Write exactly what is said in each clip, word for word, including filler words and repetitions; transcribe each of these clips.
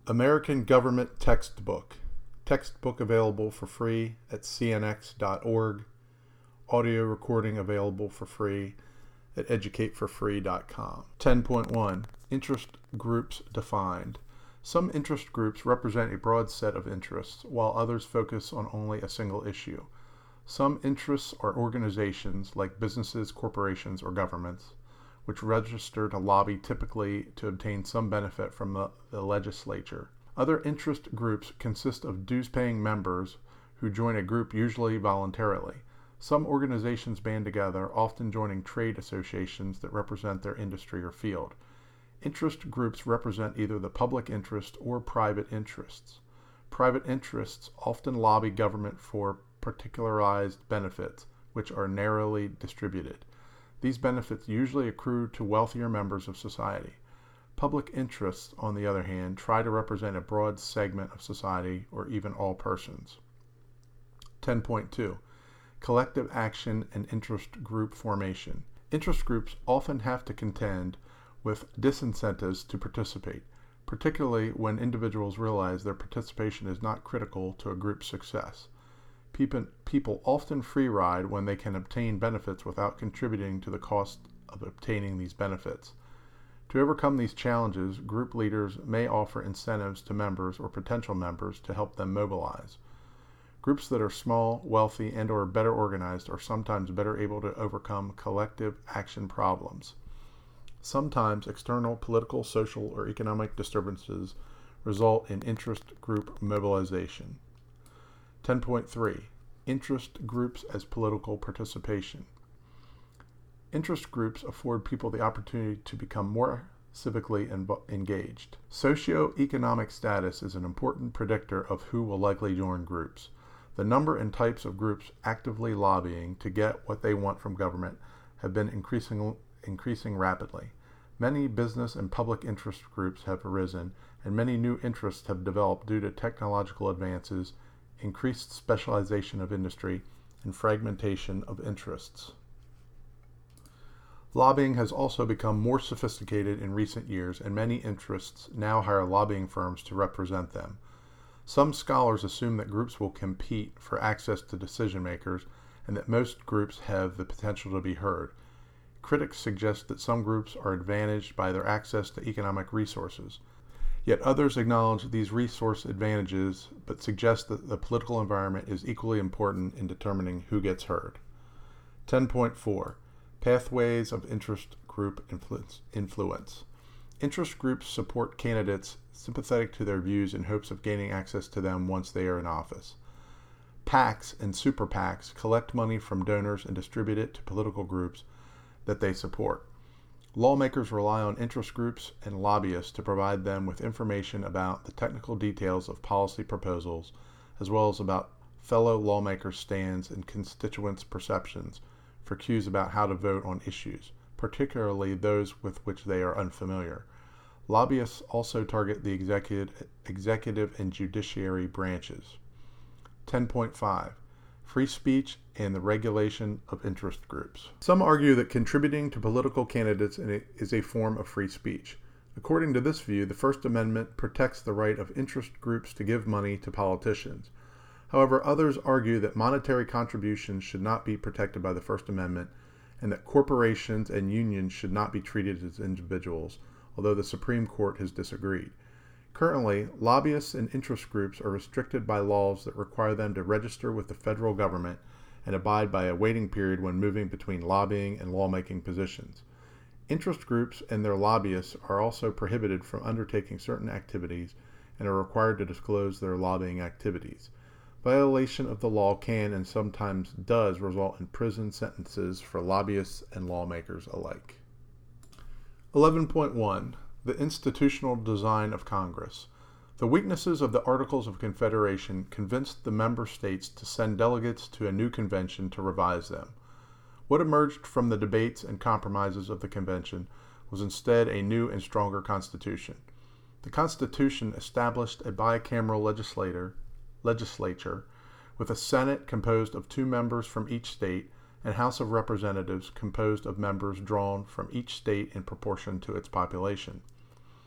American Government Textbook. Textbook available for free at C N X dot org. Audio recording available for free at educate for free dot com. ten point one. Interest groups defined. Some interest groups represent a broad set of interests, while others focus on only a single issue. Some interests are organizations like businesses, corporations, or governments, which register to lobby typically to obtain some benefit from the, the legislature. Other interest groups consist of dues-paying members who join a group usually voluntarily. Some organizations band together, often joining trade associations that represent their industry or field. Interest groups represent either the public interest or private interests. Private interests often lobby government for particularized benefits, which are narrowly distributed. These benefits usually accrue to wealthier members of society. Public interests, on the other hand, try to represent a broad segment of society or even all persons. ten point two. Collective action and interest group formation. Interest groups often have to contend with disincentives to participate, particularly when individuals realize their participation is not critical to a group's success. People, people often free ride when they can obtain benefits without contributing to the cost of obtaining these benefits. To overcome these challenges, group leaders may offer incentives to members or potential members to help them mobilize. Groups that are small, wealthy, and or better organized are sometimes better able to overcome collective action problems. Sometimes external political, social, or economic disturbances result in interest group mobilization. ten point three. Interest groups as political participation. Interest groups afford people the opportunity to become more civically engaged. Socioeconomic status is an important predictor of who will likely join groups. The number and types of groups actively lobbying to get what they want from government have been increasing, increasing rapidly. Many business and public interest groups have arisen, and many new interests have developed due to technological advances, increased specialization of industry, and fragmentation of interests. Lobbying has also become more sophisticated in recent years, and many interests now hire lobbying firms to represent them. Some scholars assume that groups will compete for access to decision makers, and that most groups have the potential to be heard. Critics suggest that some groups are advantaged by their access to economic resources. Yet others acknowledge these resource advantages, but suggest that the political environment is equally important in determining who gets heard. ten point four. Pathways of interest group influence. Interest groups support candidates sympathetic to their views in hopes of gaining access to them once they are in office. PACs and super PACs collect money from donors and distribute it to political groups that they support. Lawmakers rely on interest groups and lobbyists to provide them with information about the technical details of policy proposals, as well as about fellow lawmakers' stands and constituents' perceptions for cues about how to vote on issues, particularly those with which they are unfamiliar. Lobbyists also target the executive, executive and judiciary branches. ten point five. Free speech and the regulation of interest groups. Some argue that contributing to political candidates is a form of free speech. According to this view, the First Amendment protects the right of interest groups to give money to politicians. However, others argue that monetary contributions should not be protected by the First Amendment, and that corporations and unions should not be treated as individuals, although the Supreme Court has disagreed. Currently, lobbyists and interest groups are restricted by laws that require them to register with the federal government and abide by a waiting period when moving between lobbying and lawmaking positions. Interest groups and their lobbyists are also prohibited from undertaking certain activities and are required to disclose their lobbying activities. Violation of the law can and sometimes does result in prison sentences for lobbyists and lawmakers alike. eleven point one. The institutional design of Congress. The weaknesses of the Articles of Confederation convinced the member states to send delegates to a new convention to revise them. What emerged from the debates and compromises of the convention was instead a new and stronger constitution. The Constitution established a bicameral legislator, legislature with a Senate composed of two members from each state and House of Representatives composed of members drawn from each state in proportion to its population.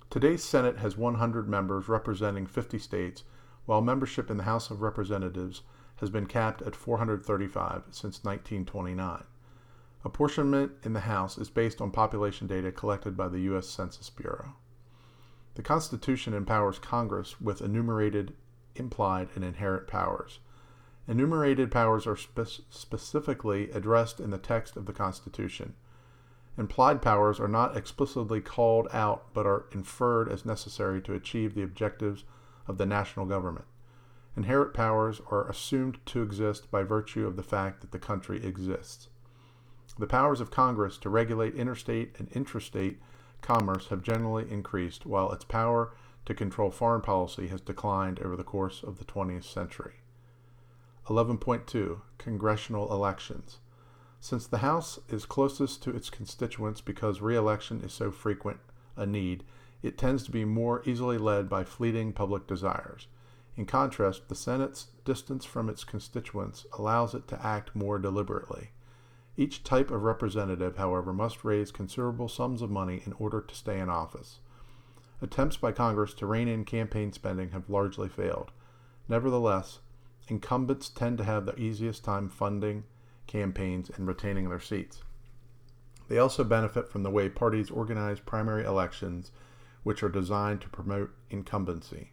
Today's Senate has one hundred members representing fifty states, while membership in the House of Representatives has been capped at four hundred thirty-five since nineteen twenty-nine. Apportionment in the House is based on population data collected by the U S Census Bureau. The Constitution empowers Congress with enumerated, implied, and inherent powers. Enumerated powers are spe- specifically addressed in the text of the Constitution. Implied powers are not explicitly called out but are inferred as necessary to achieve the objectives of the national government. Inherent powers are assumed to exist by virtue of the fact that the country exists. The powers of Congress to regulate interstate and intrastate commerce have generally increased, while its power to control foreign policy has declined over the course of the twentieth century. eleven point two. Congressional elections. Since the House is closest to its constituents because re-election is so frequent a need, it tends to be more easily led by fleeting public desires. In contrast, the Senate's distance from its constituents allows it to act more deliberately. Each type of representative, however, must raise considerable sums of money in order to stay in office. Attempts by Congress to rein in campaign spending have largely failed. Nevertheless, incumbents tend to have the easiest time funding campaigns and retaining their seats. They also benefit from the way parties organize primary elections, which are designed to promote incumbency.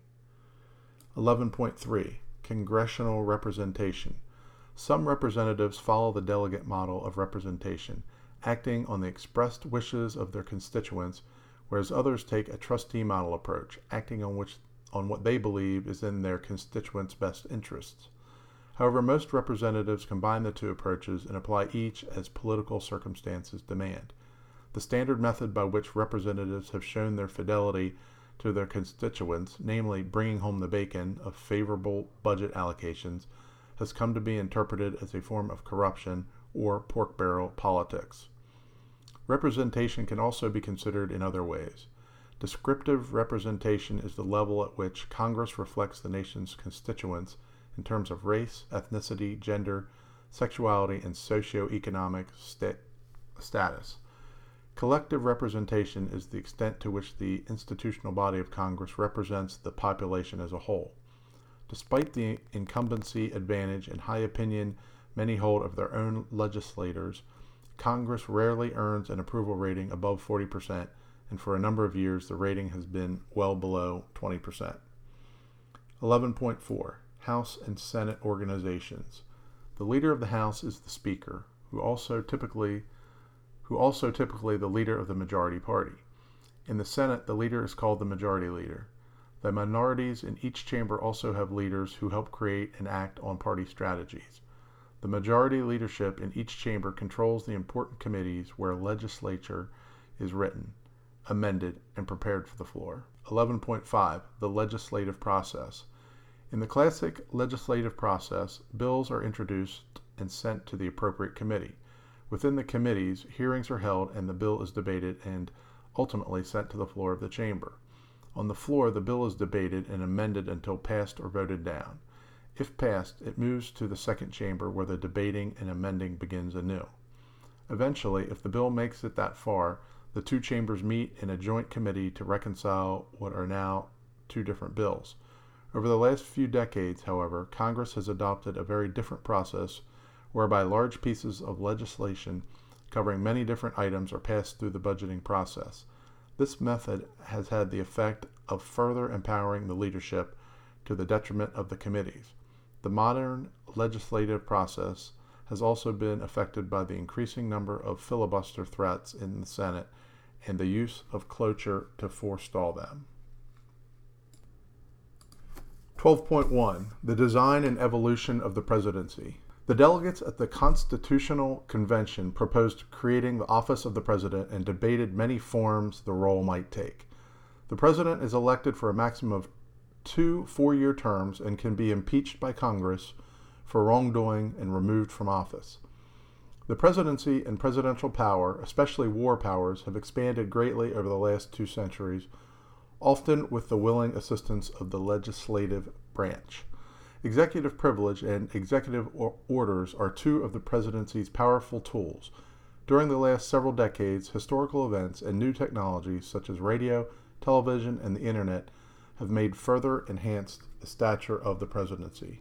eleven point three. Congressional representation. Some representatives follow the delegate model of representation, acting on the expressed wishes of their constituents, whereas others take a trustee model approach, acting on which on what they believe is in their constituents' best interests. However, most representatives combine the two approaches and apply each as political circumstances demand. The standard method by which representatives have shown their fidelity to their constituents, namely bringing home the bacon of favorable budget allocations, has come to be interpreted as a form of corruption or pork barrel politics. Representation can also be considered in other ways. Descriptive representation is the level at which Congress reflects the nation's constituents in terms of race, ethnicity, gender, sexuality, and socioeconomic sta- status. Collective representation is the extent to which the institutional body of Congress represents the population as a whole. Despite the incumbency advantage and high opinion many hold of their own legislators, Congress rarely earns an approval rating above forty percent, and for a number of years the rating has been well below twenty percent. eleven point four. House and Senate organizations. The leader of the House is the Speaker, who also typically who also typically the leader of the majority party. In the Senate, the leader is called the Majority Leader. The minorities in each chamber also have leaders who help create and act on party strategies. The majority leadership in each chamber controls the important committees where legislature is written, amended, and prepared for the floor. eleven point five. The legislative process. In the classic legislative process, bills are introduced and sent to the appropriate committee. Within the committees, hearings are held and the bill is debated and ultimately sent to the floor of the chamber. On the floor, the bill is debated and amended until passed or voted down. If passed, it moves to the second chamber where the debating and amending begins anew. Eventually, if the bill makes it that far, the two chambers meet in a joint committee to reconcile what are now two different bills. Over the last few decades, however, Congress has adopted a very different process whereby large pieces of legislation covering many different items are passed through the budgeting process. This method has had the effect of further empowering the leadership to the detriment of the committees. The modern legislative process has also been affected by the increasing number of filibuster threats in the Senate and the use of cloture to forestall them. twelve point one. The design and evolution of the presidency. The delegates at the Constitutional Convention proposed creating the office of the president and debated many forms the role might take. The president is elected for a maximum of two four-year terms and can be impeached by Congress for wrongdoing and removed from office. The presidency and presidential power, especially war powers, have expanded greatly over the last two centuries, often with the willing assistance of the legislative branch. Executive privilege and executive or- orders are two of the presidency's powerful tools. During the last several decades, historical events and new technologies such as radio, television, and the internet have made further enhanced the stature of the presidency.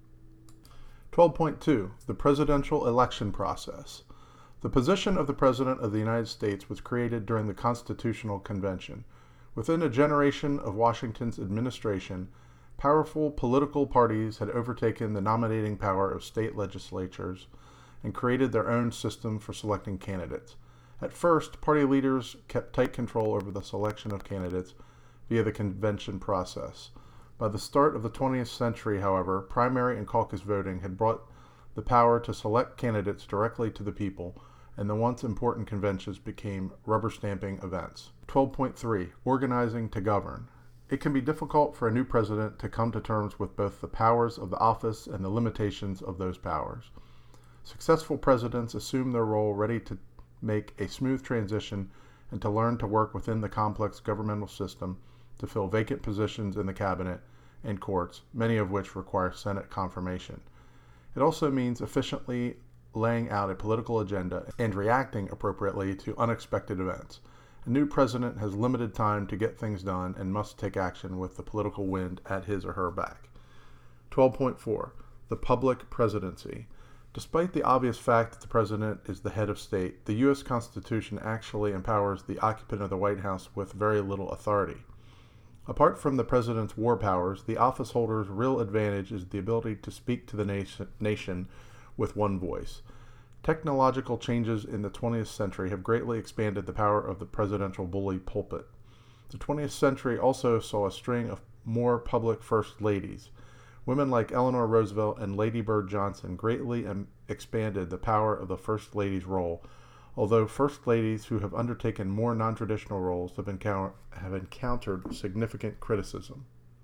twelve point two. The presidential election process. The position of the President of the United States was created during the Constitutional Convention. Within a generation of Washington's administration, powerful political parties had overtaken the nominating power of state legislatures and created their own system for selecting candidates. At first, party leaders kept tight control over the selection of candidates via the convention process. By the start of the twentieth century, however, primary and caucus voting had brought the power to select candidates directly to the people, and the once important conventions became rubber-stamping events. twelve point three. Organizing to govern. It can be difficult for a new president to come to terms with both the powers of the office and the limitations of those powers. Successful presidents assume their role ready to make a smooth transition and to learn to work within the complex governmental system to fill vacant positions in the cabinet and courts, many of which require Senate confirmation. It also means efficiently laying out a political agenda and reacting appropriately to unexpected events. A new president has limited time to get things done and must take action with the political wind at his or her back. twelve point four. The public presidency. Despite the obvious fact that the president is the head of state, the U S Constitution actually empowers the occupant of the White House with very little authority. Apart from the president's war powers, the office holder's real advantage is the ability to speak to the nation, nation with one voice. Technological changes in the twentieth century have greatly expanded the power of the presidential bully pulpit. The twentieth century also saw a string of more public first ladies. Women like Eleanor Roosevelt and Lady Bird Johnson greatly um, expanded the power of the first lady's role, although first ladies who have undertaken more non-traditional roles have, encounter- have encountered significant criticism.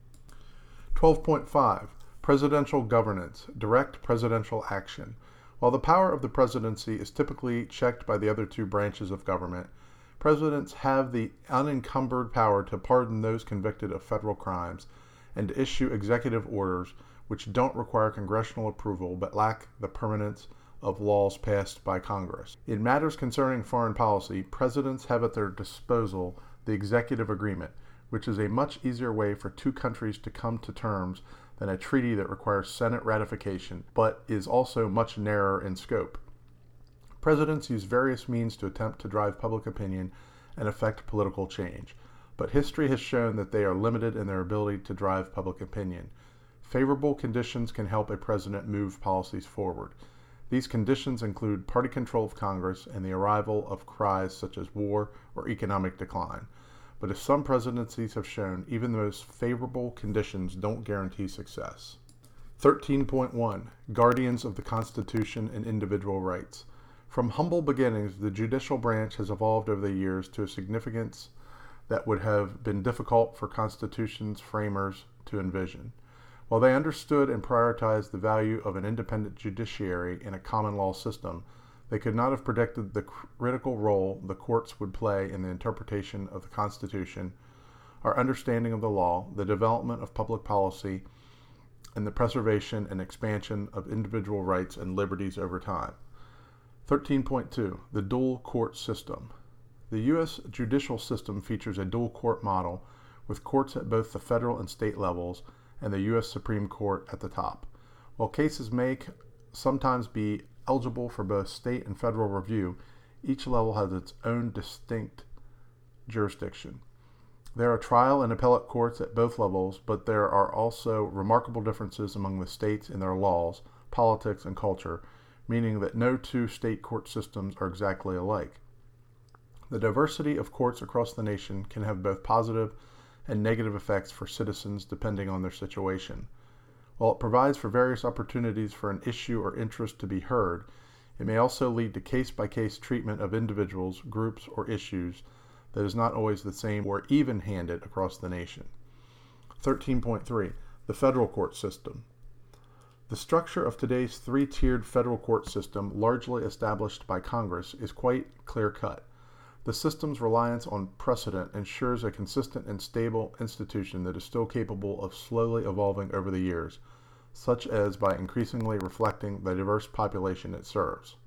twelve point five. Presidential governance, direct presidential action. While the power of the presidency is typically checked by the other two branches of government, presidents have the unencumbered power to pardon those convicted of federal crimes and to issue executive orders which don't require congressional approval but lack the permanence of laws passed by Congress. In matters concerning foreign policy, presidents have at their disposal the executive agreement, which is a much easier way for two countries to come to terms than a treaty that requires Senate ratification, but is also much narrower in scope. Presidents use various means to attempt to drive public opinion and affect political change, but history has shown that they are limited in their ability to drive public opinion. Favorable conditions can help a president move policies forward. These conditions include party control of Congress and the arrival of cries such as war or economic decline. But as some presidencies have shown, even the most favorable conditions don't guarantee success. thirteen point one. Guardians of the Constitution and Individual Rights. From humble beginnings, the judicial branch has evolved over the years to a significance that would have been difficult for Constitution's framers to envision. While they understood and prioritized the value of an independent judiciary in a common law system, they could not have predicted the critical role the courts would play in the interpretation of the Constitution, our understanding of the law, the development of public policy, and the preservation and expansion of individual rights and liberties over time. thirteen point two. The dual court system. The U S judicial system features a dual court model with courts at both the federal and state levels and the U S Supreme Court at the top. While cases may sometimes be eligible for both state and federal review, each level has its own distinct jurisdiction. There are trial and appellate courts at both levels, but there are also remarkable differences among the states in their laws, politics, and culture, meaning that no two state court systems are exactly alike. The diversity of courts across the nation can have both positive and negative effects for citizens depending on their situation. While it provides for various opportunities for an issue or interest to be heard, it may also lead to case-by-case treatment of individuals, groups, or issues that is not always the same or even-handed across the nation. thirteen point three. The federal court system. The structure of today's three-tiered federal court system, largely established by Congress, is quite clear-cut. The system's reliance on precedent ensures a consistent and stable institution that is still capable of slowly evolving over the years, such as by increasingly reflecting the diverse population it serves.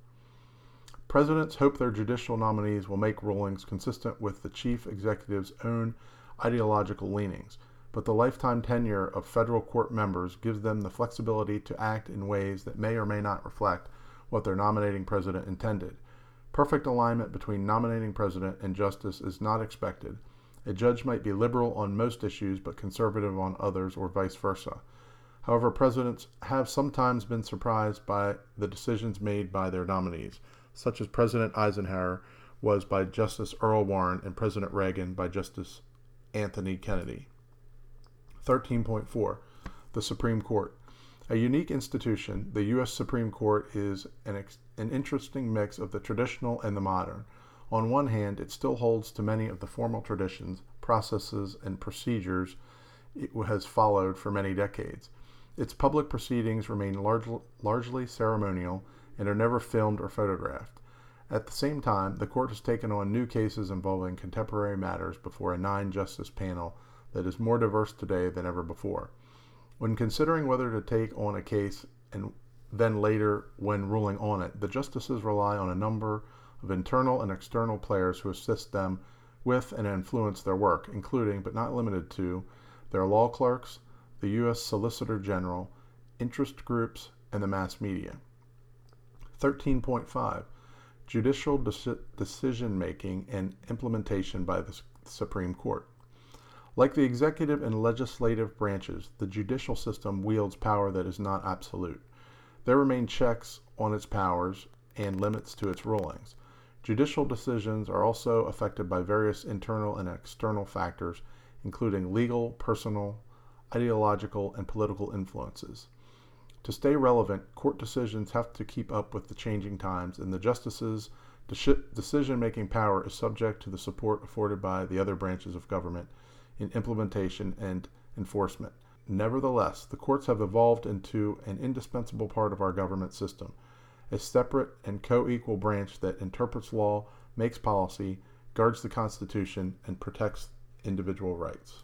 Presidents hope their judicial nominees will make rulings consistent with the chief executive's own ideological leanings, but the lifetime tenure of federal court members gives them the flexibility to act in ways that may or may not reflect what their nominating president intended. Perfect alignment between nominating president and justice is not expected. A judge might be liberal on most issues but conservative on others, or vice versa. However, presidents have sometimes been surprised by the decisions made by their nominees, such as President Eisenhower was by Justice Earl Warren and President Reagan by Justice Anthony Kennedy. thirteen point four. The Supreme Court. A unique institution, the U S Supreme Court is an, ex- an interesting mix of the traditional and the modern. On one hand, it still holds to many of the formal traditions, processes, and procedures it has followed for many decades. Its public proceedings remain large, largely ceremonial and are never filmed or photographed. At the same time, the court has taken on new cases involving contemporary matters before a nine-justice panel that is more diverse today than ever before. When considering whether to take on a case and then later when ruling on it, the justices rely on a number of internal and external players who assist them with and influence their work, including, but not limited to, their law clerks, the U S Solicitor General, interest groups, and the mass media. thirteen point five. Judicial de- decision-making and implementation by the Supreme Court. Like the executive and legislative branches, the judicial system wields power that is not absolute. There remain checks on its powers and limits to its rulings. Judicial decisions are also affected by various internal and external factors, including legal, personal, ideological, and political influences. To stay relevant, court decisions have to keep up with the changing times, and the justices' de- decision-making power is subject to the support afforded by the other branches of government in implementation and enforcement. Nevertheless, the courts have evolved into an indispensable part of our government system, a separate and co-equal branch that interprets law, makes policy, guards the Constitution, and protects individual rights.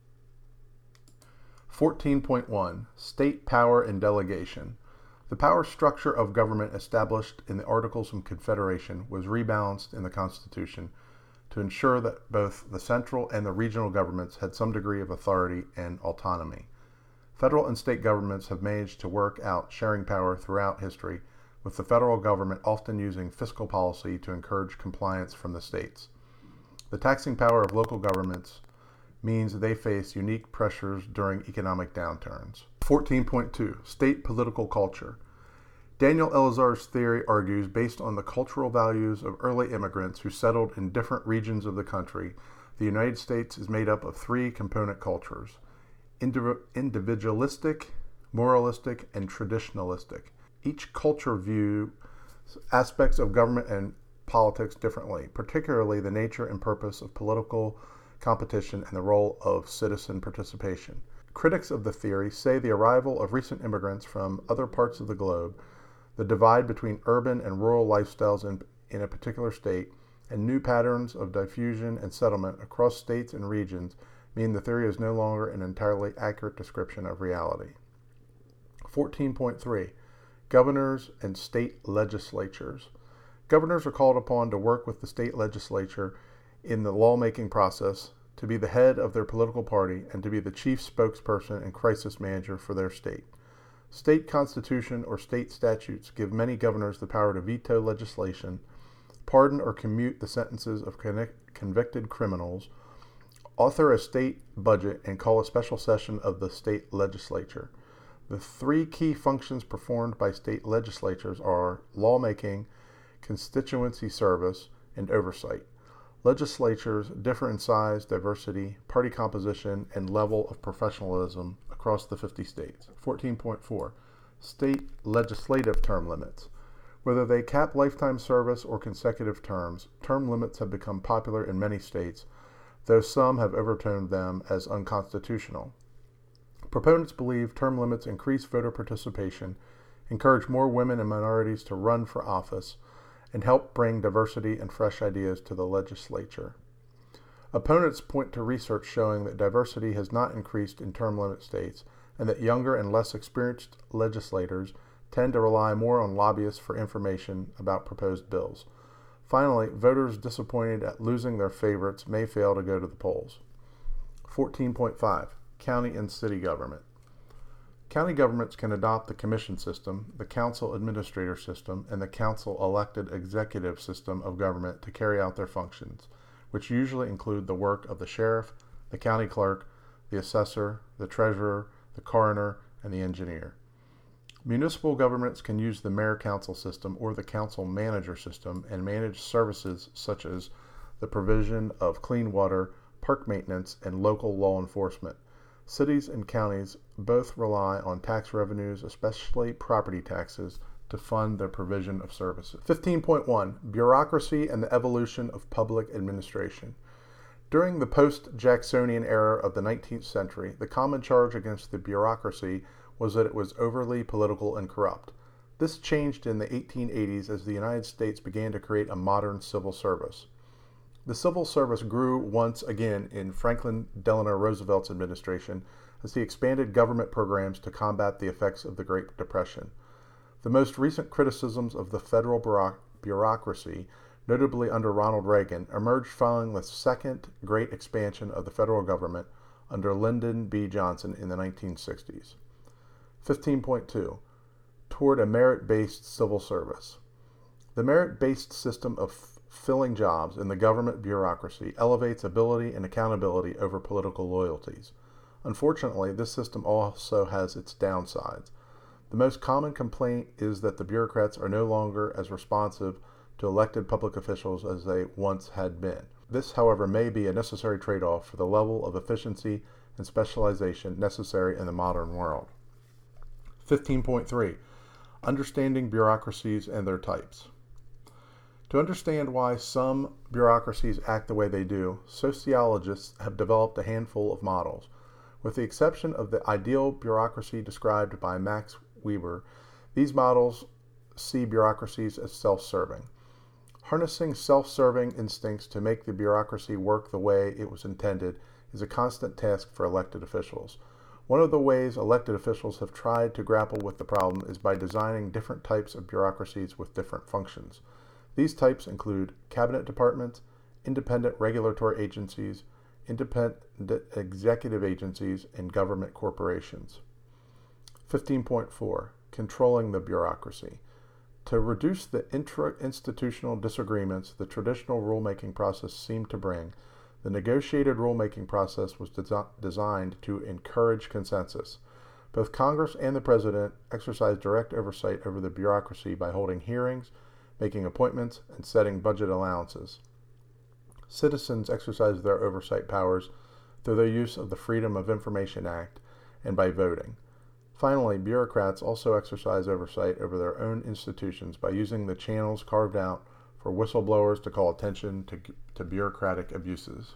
fourteen point one. State Power and Delegation. The power structure of government established in the Articles of Confederation was rebalanced in the Constitution to ensure that both the central and the regional governments had some degree of authority and autonomy. Federal and state governments have managed to work out sharing power throughout history, with the federal government often using fiscal policy to encourage compliance from the states. The taxing power of local governments means they face unique pressures during economic downturns. fourteen point two. State Political Culture. Daniel Elazar's theory argues, based on the cultural values of early immigrants who settled in different regions of the country, the United States is made up of three component cultures: indiv- individualistic, moralistic, and traditionalistic. Each culture views aspects of government and politics differently, particularly the nature and purpose of political competition and the role of citizen participation. Critics of the theory say the arrival of recent immigrants from other parts of the globe, the divide between urban and rural lifestyles in, in a particular state, and new patterns of diffusion and settlement across states and regions mean the theory is no longer an entirely accurate description of reality. fourteen point three. Governors and state legislatures. Governors are called upon to work with the state legislature in the lawmaking process, to be the head of their political party, and to be the chief spokesperson and crisis manager for their state. State constitution or state statutes give many governors the power to veto legislation, pardon or commute the sentences of con- convicted criminals, author a state budget, and call a special session of the state legislature. The three key functions performed by state legislatures are lawmaking, constituency service, and oversight. Legislatures differ in size, diversity, party composition, and level of professionalism across the fifty states. fourteen point four. State legislative term limits. Whether they cap lifetime service or consecutive terms, term limits have become popular in many states, though some have overturned them as unconstitutional. Proponents believe term limits increase voter participation, encourage more women and minorities to run for office, and help bring diversity and fresh ideas to the legislature. Opponents point to research showing that diversity has not increased in term limit states, and that younger and less experienced legislators tend to rely more on lobbyists for information about proposed bills. Finally, voters disappointed at losing their favorites may fail to go to the polls. fourteen point five. County and city government. County governments can adopt the commission system, the council administrator system, and the council elected executive system of government to carry out their functions, which usually include the work of the sheriff, the county clerk, the assessor, the treasurer, the coroner, and the engineer. Municipal governments can use the mayor-council system or the council-manager system and manage services such as the provision of clean water, park maintenance, and local law enforcement. Cities and counties both rely on tax revenues, especially property taxes, to fund their provision of services. fifteen point one. Bureaucracy and the evolution of public administration. During the post-Jacksonian era of the nineteenth century, the common charge against the bureaucracy was that it was overly political and corrupt. This changed in the eighteen eighties as the United States began to create a modern civil service. The civil service grew once again in Franklin Delano Roosevelt's administration as he expanded government programs to combat the effects of the Great Depression. The most recent criticisms of the federal bureaucracy, notably under Ronald Reagan, emerged following the second great expansion of the federal government under Lyndon B. Johnson in the nineteen sixties. fifteen point two. Toward a merit-based civil service. The merit-based system of filling jobs in the government bureaucracy elevates ability and accountability over political loyalties. Unfortunately, this system also has its downsides. The most common complaint is that the bureaucrats are no longer as responsive to elected public officials as they once had been. This, however, may be a necessary trade-off for the level of efficiency and specialization necessary in the modern world. fifteen point three. Understanding bureaucracies and their types. To understand why some bureaucracies act the way they do, sociologists have developed a handful of models. With the exception of the ideal bureaucracy described by Max Weber, these models see bureaucracies as self-serving. Harnessing self-serving instincts to make the bureaucracy work the way it was intended is a constant task for elected officials. One of the ways elected officials have tried to grapple with the problem is by designing different types of bureaucracies with different functions. These types include cabinet departments, independent regulatory agencies, independent executive agencies, and government corporations. fifteen point four. Controlling the bureaucracy. To reduce the intra-institutional disagreements the traditional rulemaking process seemed to bring, the negotiated rulemaking process was desi- designed to encourage consensus. Both Congress and the President exercise direct oversight over the bureaucracy by holding hearings, making appointments, and setting budget allowances. Citizens exercise their oversight powers through their use of the Freedom of Information Act and by voting. Finally, bureaucrats also exercise oversight over their own institutions by using the channels carved out for whistleblowers to call attention to, to bureaucratic abuses.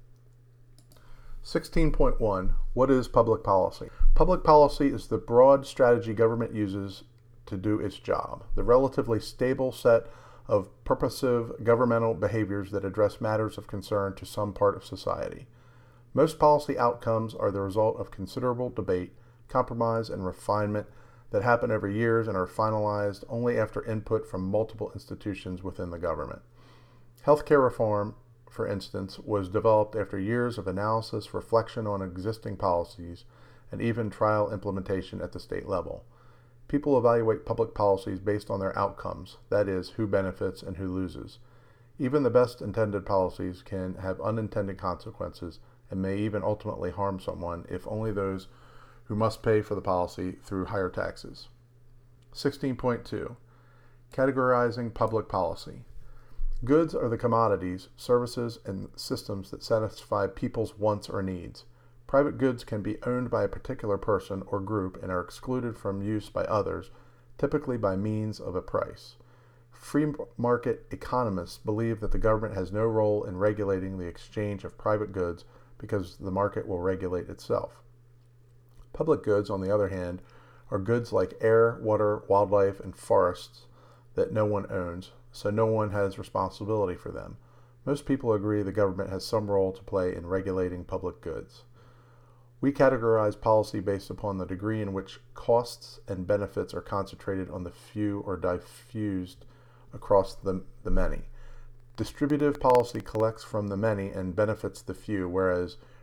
sixteen point one. What is public policy? Public policy is the broad strategy government uses to do its job, the relatively stable set of purposive governmental behaviors that address matters of concern to some part of society. Most policy outcomes are the result of considerable debate, compromise, and refinement that happen over years and are finalized only after input from multiple institutions within the government. Healthcare reform, for instance, was developed after years of analysis, reflection on existing policies, and even trial implementation at the state level. People evaluate public policies based on their outcomes, that is, who benefits and who loses. Even the best intended policies can have unintended consequences and may even ultimately harm someone, if only those who must pay for the policy through higher taxes. sixteen point two. Categorizing public policy. Goods are the commodities, services, and systems that satisfy people's wants or needs. Private goods can be owned by a particular person or group and are excluded from use by others, typically by means of a price. Free market economists believe that the government has no role in regulating the exchange of private goods because the market will regulate itself. Public goods, on the other hand, are goods like air, water, wildlife, and forests that no one owns, so no one has responsibility for them. Most people agree the government has some role to play in regulating public goods. We categorize policy based upon the degree in which costs and benefits are concentrated on the few or diffused across the, the many. Distributive policy collects from the many and benefits the few, whereas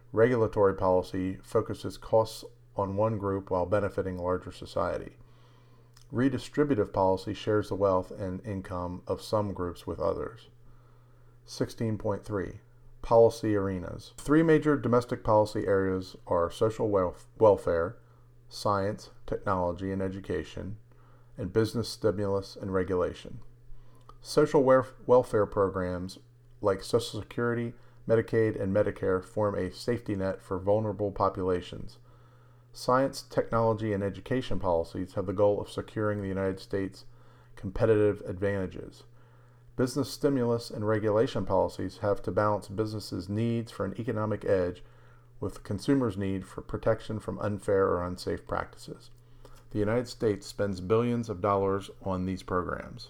Regulatory policy focuses costs on one group while benefiting larger society. Redistributive policy shares the wealth and income of some groups with others. sixteen point three. Policy arenas. Three major domestic policy areas are social welf- welfare, science, technology, and education, and business stimulus and regulation. Social welf- welfare programs like Social Security, Medicaid, and Medicare form a safety net for vulnerable populations. Science, technology, and education policies have the goal of securing the United States' competitive advantages. Business stimulus and regulation policies have to balance businesses' needs for an economic edge with consumers' need for protection from unfair or unsafe practices. The United States spends billions of dollars on these programs.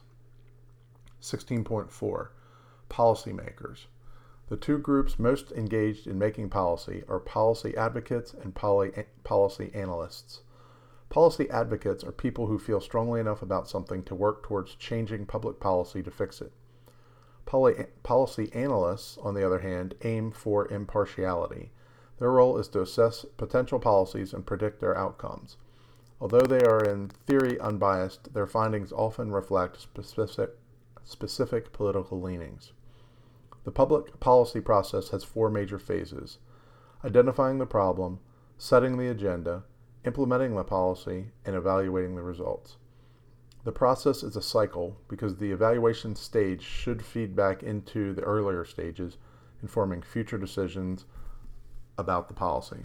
sixteen point four. Policymakers. The two groups most engaged in making policy are policy advocates and poly- policy analysts. Policy advocates are people who feel strongly enough about something to work towards changing public policy to fix it. Poly- policy analysts, on the other hand, aim for impartiality. Their role is to assess potential policies and predict their outcomes. Although they are in theory unbiased, their findings often reflect specific, specific political leanings. The public policy process has four major phases: identifying the problem, setting the agenda, implementing the policy, and evaluating the results. The process is a cycle because the evaluation stage should feed back into the earlier stages, informing future decisions about the policy.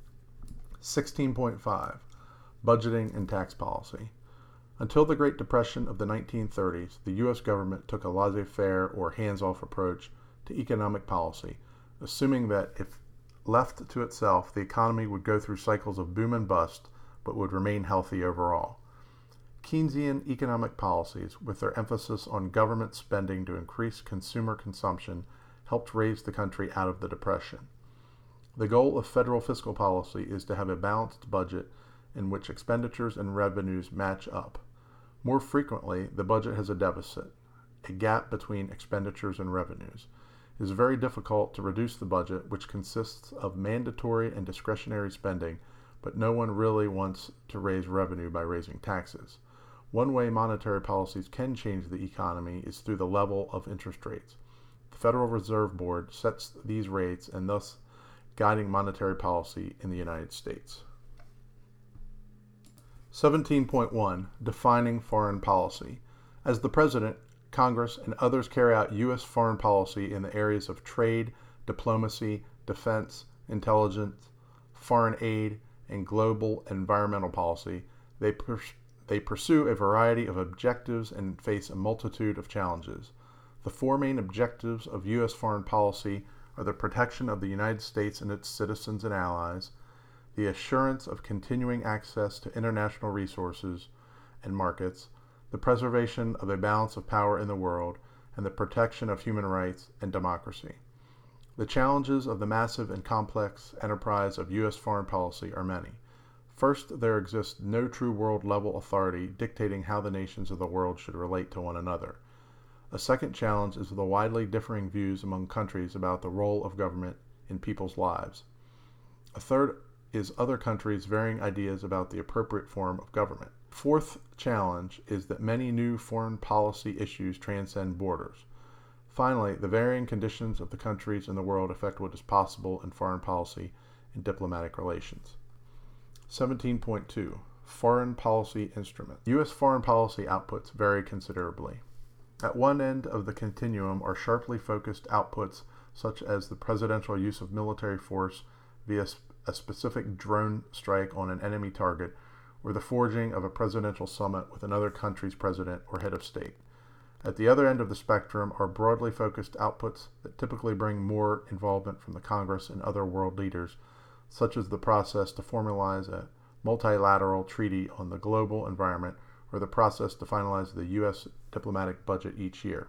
sixteen point five. Budgeting and tax policy. Until the Great Depression of the nineteen thirties, the U S government took a laissez-faire or hands-off approach to economic policy, assuming that if left to itself, the economy would go through cycles of boom and bust, but would remain healthy overall. Keynesian economic policies, with their emphasis on government spending to increase consumer consumption, helped raise the country out of the Depression. The goal of federal fiscal policy is to have a balanced budget in which expenditures and revenues match up. More frequently, the budget has a deficit, a gap between expenditures and revenues. It is very difficult to reduce the budget, which consists of mandatory and discretionary spending, but no one really wants to raise revenue by raising taxes. One way monetary policies can change the economy is through the level of interest rates. The Federal Reserve Board sets these rates and thus guiding monetary policy in the United States. seventeen point one. Defining foreign policy. As the President, Congress, and others carry out U S foreign policy in the areas of trade, diplomacy, defense, intelligence, foreign aid, and global environmental policy, they, pers- they pursue a variety of objectives and face a multitude of challenges. The four main objectives of U S foreign policy are the protection of the United States and its citizens and allies, the assurance of continuing access to international resources and markets, the preservation of a balance of power in the world, and the protection of human rights and democracy. The challenges of the massive and complex enterprise of U S foreign policy are many. First, there exists no true world-level authority dictating how the nations of the world should relate to one another. A second challenge is the widely differing views among countries about the role of government in people's lives. A third is other countries' varying ideas about the appropriate form of government. Fourth challenge is that many new foreign policy issues transcend borders. Finally, the varying conditions of the countries in the world affect what is possible in foreign policy and diplomatic relations. seventeen point two. Foreign policy instruments. U S foreign policy outputs vary considerably. At one end of the continuum are sharply focused outputs such as the presidential use of military force via a specific drone strike on an enemy target, or the forging of a presidential summit with another country's president or head of state. At the other end of the spectrum are broadly focused outputs that typically bring more involvement from the Congress and other world leaders, such as the process to formalize a multilateral treaty on the global environment or the process to finalize the U S diplomatic budget each year.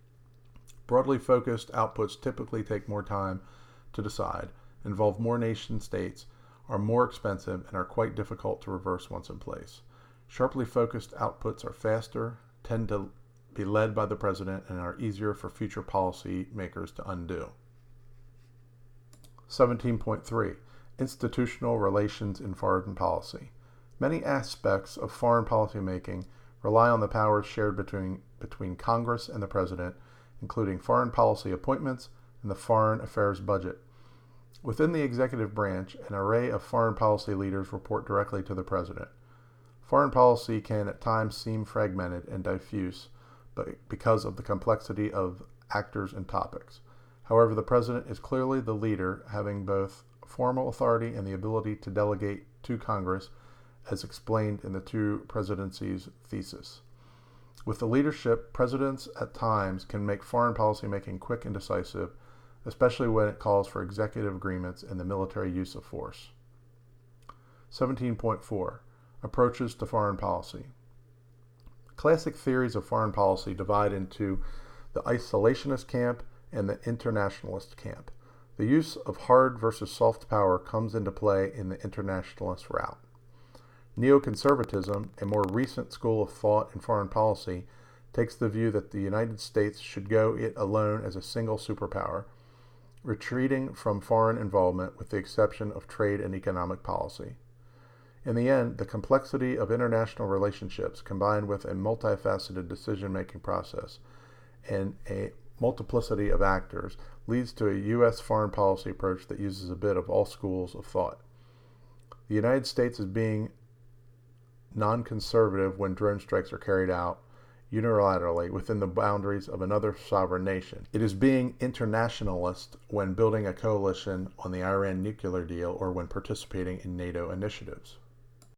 Broadly focused outputs typically take more time to decide, involve more nation states, are more expensive, and are quite difficult to reverse once in place. Sharply focused outputs are faster, tend to be led by the president, and are easier for future policy makers to undo. seventeen point three. Institutional relations in foreign policy. Many aspects of foreign policy making rely on the powers shared between, between Congress and the President, including foreign policy appointments and the foreign affairs budget. Within the executive branch, an array of foreign policy leaders report directly to the President. Foreign policy can at times seem fragmented and diffuse, but because of the complexity of actors and topics. However, the President is clearly the leader, having both formal authority and the ability to delegate to Congress, as explained in the two presidencies' thesis. With the leadership, presidents at times can make foreign policy making quick and decisive, especially when it calls for executive agreements and the military use of force. seventeen point four. Approaches to foreign policy. Classic theories of foreign policy divide into the isolationist camp and the internationalist camp. The use of hard versus soft power comes into play in the internationalist route. Neoconservatism, a more recent school of thought in foreign policy, takes the view that the United States should go it alone as a single superpower, retreating from foreign involvement with the exception of trade and economic policy. In the end, the complexity of international relationships combined with a multifaceted decision-making process and a multiplicity of actors leads to a U S foreign policy approach that uses a bit of all schools of thought. The United States is being non-conservative when drone strikes are carried out unilaterally within the boundaries of another sovereign nation. It is being internationalist when building a coalition on the Iran nuclear deal or when participating in NATO initiatives.